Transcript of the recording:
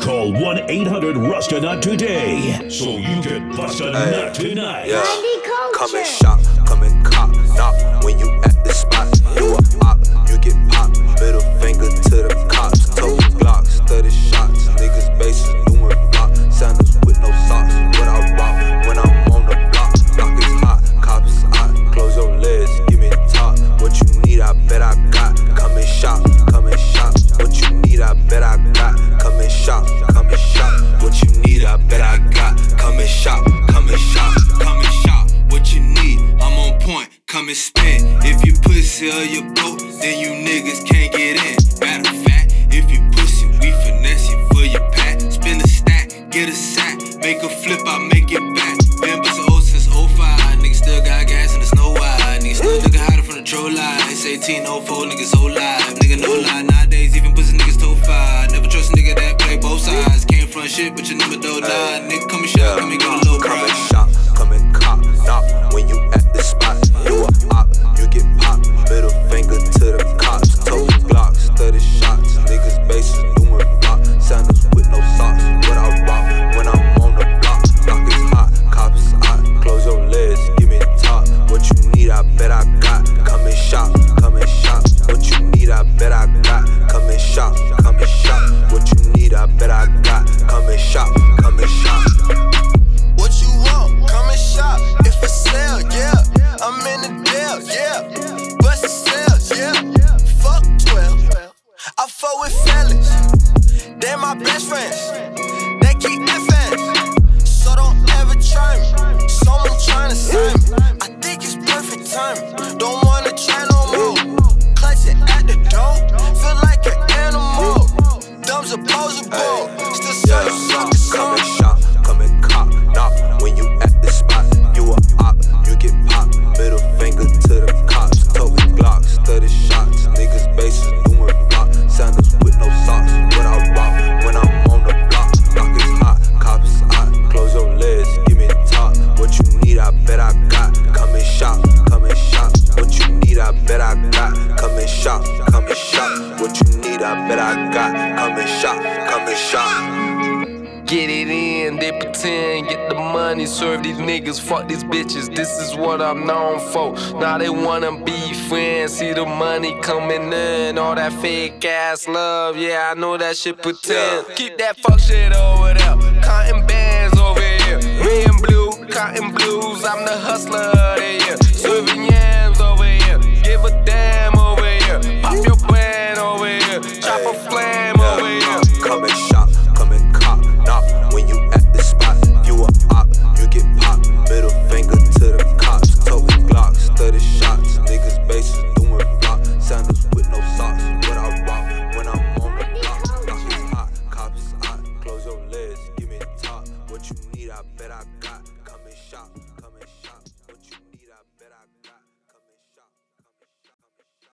Call 1-800-RUST-A-NUT today so you can bust a nut tonight. Yeah. Come and shop, come and cop, knock when you at the spot. You a op, you get popped. Middle finger to the cops. Total Glocks, 30 shots. Niggas bases doing flop. Sandals with no socks. What I rock when I'm on the block. Block is hot, cops hot. Close your legs, give me top. What you need, I bet I got. Come and shop, come and shop. What you need, I bet I got. Come and shop, come and shop. What you need, I bet I got. Come and shop, come and shop, come and shop. What you need, I'm on point. Come and spin. If you pussy or you broke, then you niggas can't get in. Matter of fact, if you pussy, we finesse you for your pack. Spin a stack, get a sack, make a flip, I make it back. Been bustin' old since 05. Niggas still got gas in the snow wide. Niggas still looking hotter from the troll line. It's 1804, niggas so live. Nigga no lie, nowadays even pussy niggas toe five. Never trust a nigga that play both sides. Can't front shit, but you never do lie. Nigga come and shop, come and get a low price. Come and shop, come and cop, knock when you at the spot. You a op, you get popped. Middle finger to the cops. Total Glocks, 30 shots. Niggas bases doing flop. Sandals with no socks. What I rock when I'm on the block. Block is hot, cops hot. Close your legs, give me top. What you need, I bet I got. Come and shop, come and shop. What you need, I bet I got. Come and shop, come and shop. What you need, I bet I got. Come and shop, come and shop. What you want? Come and shop. If it's sale, yeah. I'm in the deal, yeah. Bust the sales, yeah. Fuck 12. I fuck with fellas. They're my best friends. They keep FNs. So don't ever try me. Someone trying to sign me. I think it's perfect timing. Don't wanna try no more. Clutching at the door. Feel like an animal. Thumbs opposable. Still so you suckers. Come and shop, come and cop, knock when you at the spot. You a op, you get popped. Middle finger to the cops. Total Glocks, 30 shots. Niggas bases doing flop. Sandals with no socks. What I rock when I'm on the block. Block is hot, cops hot. Close your legs, give me top. What you need, I bet I got. Come and shop, come and shop. What you need, I bet I got. Come and shop, come and shop. What you need, I bet I got. Come and shop, come and shop. Get it in, they pretend, get the money, serve these niggas, fuck these bitches, this is what I'm known for. Now they wanna be friends, see the money coming in, all that fake ass love, yeah, I know that shit pretend. Keep that fuck shit over there, cotton bands over here, red and blue, cotton blues, I'm the hustler of the year. Serving yams over here, give a damn over here, pop your brand over here, chop a flam over here. Come and shop, come and cop, knock when you at the spot. You a op, you get popped. Middle finger to the cops. Total Glocks, 30 shots. Niggas bases doing flop. Sandals with no socks. What I rock when I'm on the block. Block is hot, cops hot. Close your legs, give me top. What you need, I bet I got. Come and shop.